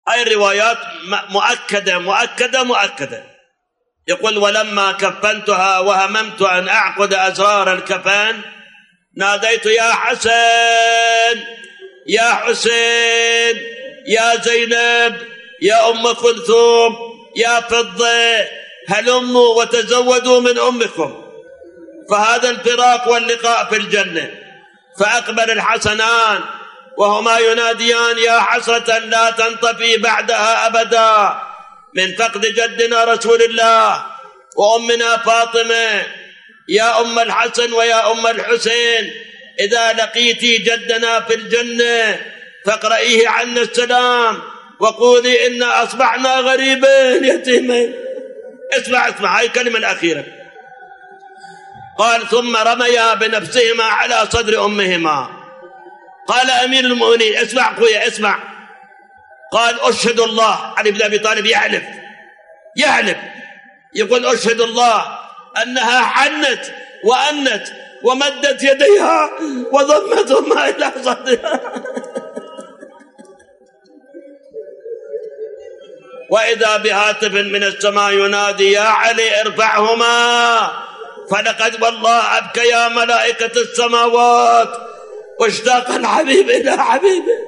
هاي الروايات مؤكدة مؤكدة مؤكدة. يقول: ولما كفنتها وهممت أن أعقد أزرار الكفن ناديت: يا حسن يا حسين يا زينب يا أم كلثوم يا فضة، هلموا وتزودوا من أمكم، فهذا الفراق واللقاء في الجنة. فأقبل الحسنان وهما يناديان: يا حسرة لا تنطفي بعدها أبدا من فقد جدنا رسول الله وأمنا فاطمة، يا أم الحسن ويا أم الحسين، إذا لقيتي جدنا في الجنة فاقرئيه عنا السلام وقولي إنا أصبحنا غريبين يتيمين. اسمع هاي الكلمة الأخيرة. قال: ثم رميا بنفسهما على صدر أمهما. قال أمير المؤمنين: اسمع أخويا اسمع. قال: أشهد الله. علي بن أبي طالب يحلف يقول: أشهد الله أنها حنت وأنت ومدت يديها وضمتهما إلى صدرها. وإذا بهاتف من السماء ينادي: يا علي ارفعهما، فلقد والله أبكى يا ملائكة السماوات واشتاق الحبيب إلى حبيبه.